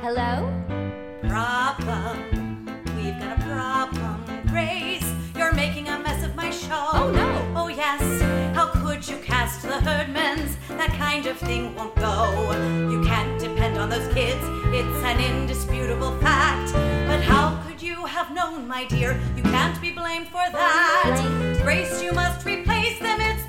Hello? Problem. We've got a problem, Grace. You're making a mess of my show. Oh, no. Oh, yes. How could you cast the Herdmans? That kind of thing won't go. You can't depend on those kids. It's an indisputable fact. But how could you have known, my dear? You can't be blamed for that. Blamed. Grace, you must replace them. It's